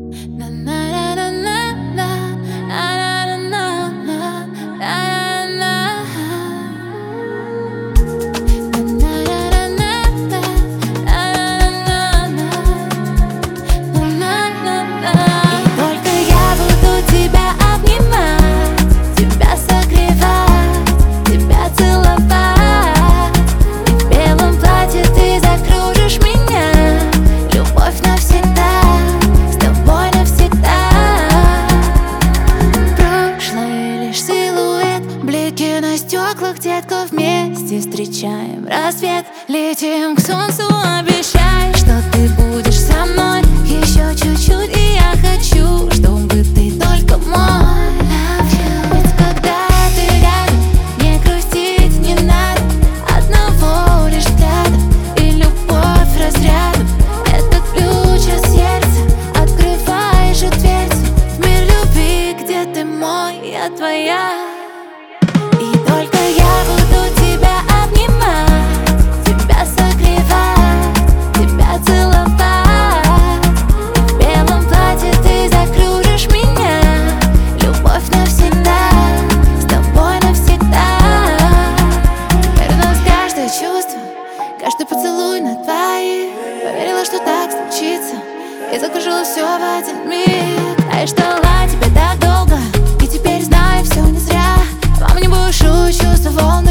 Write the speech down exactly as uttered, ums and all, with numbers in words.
На стеклах, детка, вместе встречаем рассвет. Летим к солнцу, обещай, что ты будешь со мной еще чуть-чуть, и я хочу, чтобы ты только мой. Ведь когда ты рядом, не грустить не надо, одного лишь взгляда и любовь разрядом. Это ключ от сердца, открываешь же дверцу в мир любви, где ты мой, я твоя. И только я буду тебя обнимать, тебя согревать, тебя целовать. И в белом платье ты закружишь меня, любовь навсегда, с тобой навсегда. Теперь у нас каждое чувство, каждый поцелуй на двоих. Поверила, что так случится, и закружила все в один миг. А я ждала тебя так долго, и теперь знаю, все не зря. Во мне бушуют чувства волны.